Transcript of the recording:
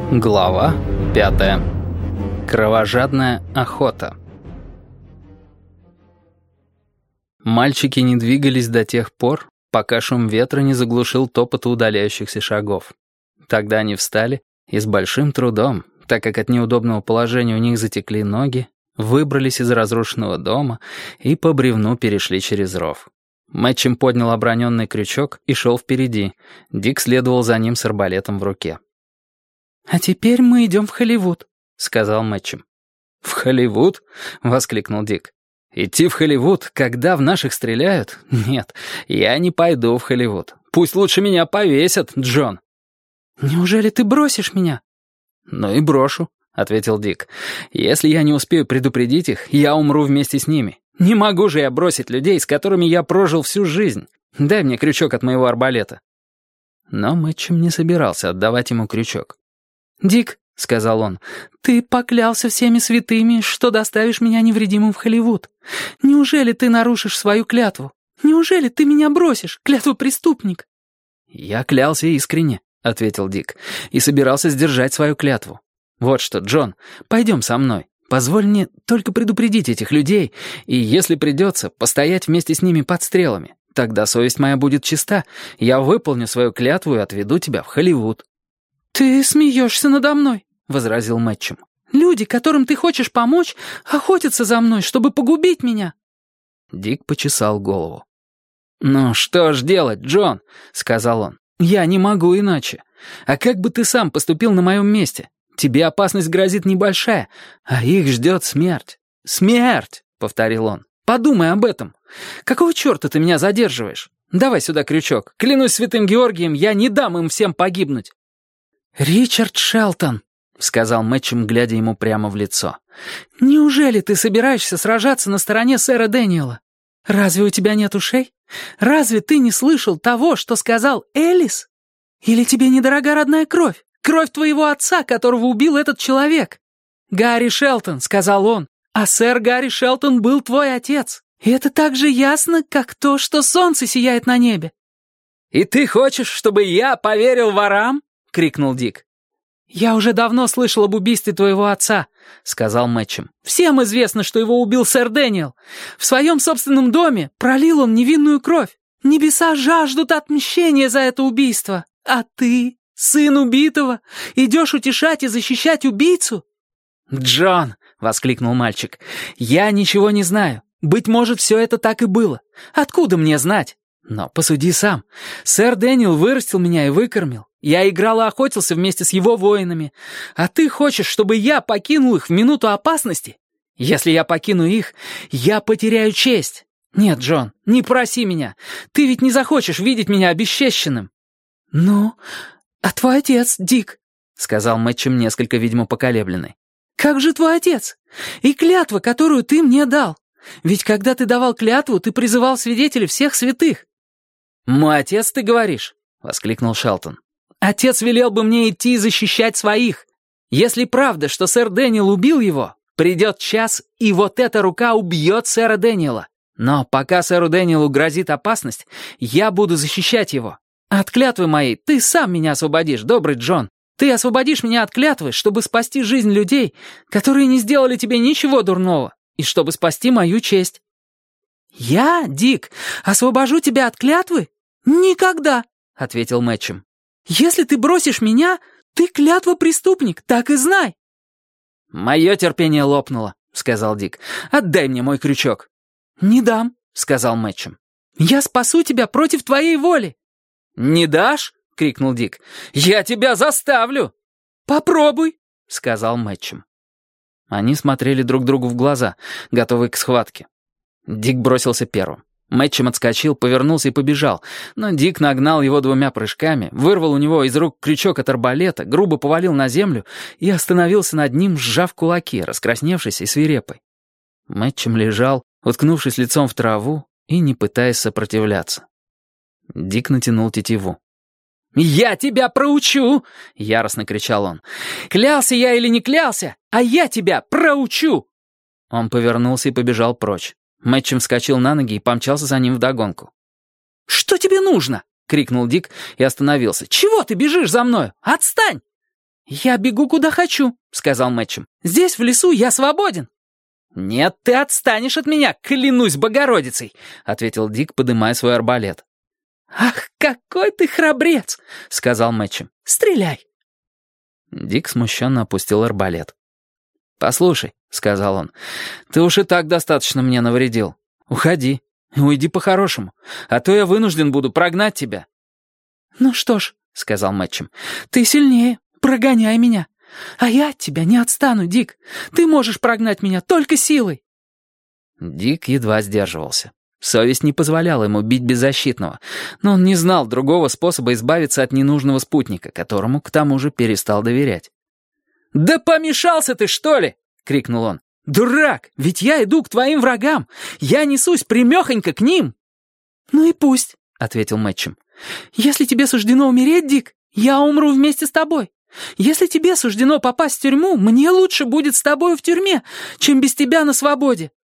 Глава 5. Кровожадная охота. Мальчики не двигались до тех пор, пока шум ветра не заглушил топота удаляющихся шагов. Тогда они встали и с большим трудом, так как от неудобного положения у них затекли ноги, выбрались из разрушенного дома и по бревну перешли через ров. Мэтчем поднял оброненный крючок и шел впереди. Дик следовал за ним с арбалетом в руке. «А теперь мы идем в Холливуд», — сказал Мэтчем. «В Холливуд?» — воскликнул Дик. «Идти в Холливуд, когда в наших стреляют? Нет, я не пойду в Холливуд. Пусть лучше меня повесят, Джон». «Неужели ты бросишь меня?» «Ну и брошу», — ответил Дик. «Если я не успею предупредить их, я умру вместе с ними. Не могу же я бросить людей, с которыми я прожил всю жизнь. Дай мне крючок от моего арбалета». Но Мэтчем не собирался отдавать ему крючок. «Дик», — сказал он, — «ты поклялся всеми святыми, что доставишь меня невредимым в Холливуд. Неужели ты нарушишь свою клятву? Неужели ты меня бросишь, клятвопреступник?» «Я клялся искренне», — ответил Дик, — «и собирался сдержать свою клятву. Вот что, Джон, пойдем со мной. Позволь мне только предупредить этих людей, и, если придется, постоять вместе с ними под стрелами. Тогда совесть моя будет чиста, я выполню свою клятву и отведу тебя в Холливуд». «Ты смеешься надо мной», — возразил Мэтчем. «Люди, которым ты хочешь помочь, охотятся за мной, чтобы погубить меня». Дик почесал голову. «Ну что ж делать, Джон?» — сказал он. «Я не могу иначе. А как бы ты сам поступил на моем месте? Тебе опасность грозит небольшая, а их ждет смерть». «Смерть!» — повторил он. «Подумай об этом. Какого черта ты меня задерживаешь? Давай сюда крючок. Клянусь святым Георгием, я не дам им всем погибнуть». «Ричард Шелтон», — сказал Мэтчем, глядя ему прямо в лицо, — «неужели ты собираешься сражаться на стороне сэра Дэниела? Разве у тебя нет ушей? Разве ты не слышал того, что сказал Элис? Или тебе недорога родная кровь? Кровь твоего отца, которого убил этот человек? Гарри Шелтон», — сказал он, — «а сэр Гарри Шелтон был твой отец. И это так же ясно, как то, что солнце сияет на небе». «И ты хочешь, чтобы я поверил ворам?» — крикнул Дик. «Я уже давно слышал об убийстве твоего отца», — сказал Мэтчем. «Всем известно, что его убил сэр Дэниел. В своем собственном доме пролил он невинную кровь. Небеса жаждут отмщения за это убийство. А ты, сын убитого, идешь утешать и защищать убийцу?» «Джон!» — воскликнул мальчик. «Я ничего не знаю. Быть может, все это так и было. Откуда мне знать? Но посуди сам. Сэр Дэниел вырастил меня и выкормил. Я играл и охотился вместе с его воинами. А ты хочешь, чтобы я покинул их в минуту опасности? Если я покину их, я потеряю честь. Нет, Джон, не проси меня. Ты ведь не захочешь видеть меня обесчещенным». «Ну, а твой отец, Дик?» — сказал Мэтчем, несколько, видимо, поколебленный. «Как же твой отец? И клятва, которую ты мне дал? Ведь когда ты давал клятву, ты призывал свидетелей всех святых». «Мой отец, ты говоришь?» — воскликнул Шелтон. «Отец велел бы мне идти и защищать своих. Если правда, что сэр Дэниел убил его, придет час, и вот эта рука убьет сэра Дэниела. Но пока сэру Дэниелу грозит опасность, я буду защищать его. От клятвы моей ты сам меня освободишь, добрый Джон. Ты освободишь меня от клятвы, чтобы спасти жизнь людей, которые не сделали тебе ничего дурного, и чтобы спасти мою честь». «Я, Дик, освобожу тебя от клятвы? Никогда», — ответил Мэтчем. «Если ты бросишь меня, ты клятва-преступник, так и знай». «Мое терпение лопнуло», — сказал Дик. «Отдай мне мой крючок». «Не дам», — сказал Мэтчем. «Я спасу тебя против твоей воли». «Не дашь?» — крикнул Дик. «Я тебя заставлю!» «Попробуй», — сказал Мэтчем. Они смотрели друг другу в глаза, готовые к схватке. Дик бросился первым. Мэтчем отскочил, повернулся и побежал, но Дик нагнал его 2 прыжками, вырвал у него из рук крючок от арбалета, грубо повалил на землю и остановился над ним, сжав кулаки, раскрасневшись и свирепой. Мэтчем лежал, уткнувшись лицом в траву и не пытаясь сопротивляться. Дик натянул тетиву. «Я тебя проучу!» — яростно кричал он. «Клялся я или не клялся, а я тебя проучу!» Он повернулся и побежал прочь. Мэтчем вскочил на ноги и помчался за ним вдогонку. «Что тебе нужно?» — крикнул Дик и остановился. «Чего ты бежишь за мною? Отстань!» «Я бегу куда хочу», — сказал Мэтчем. «Здесь, в лесу, я свободен». «Нет, ты отстанешь от меня, клянусь Богородицей», — ответил Дик, подымая свой арбалет. «Ах, какой ты храбрец», — сказал Мэтчем. «Стреляй». Дик смущенно опустил арбалет. «Послушай», — сказал он, — «ты уж и так достаточно мне навредил. Уходи, уйди по-хорошему, а то я вынужден буду прогнать тебя». «Ну что ж», — сказал Мэтчем, — «ты сильнее, прогоняй меня. А я от тебя не отстану, Дик. Ты можешь прогнать меня только силой». Дик едва сдерживался. Совесть не позволяла ему бить беззащитного, но он не знал другого способа избавиться от ненужного спутника, которому, к тому же, перестал доверять. «Да помешался ты, что ли?» — крикнул он. «Дурак, ведь я иду к твоим врагам. Я несусь прямехонько к ним». «Ну и пусть», — ответил Мэтчем. «Если тебе суждено умереть, Дик, я умру вместе с тобой. Если тебе суждено попасть в тюрьму, мне лучше будет с тобою в тюрьме, чем без тебя на свободе.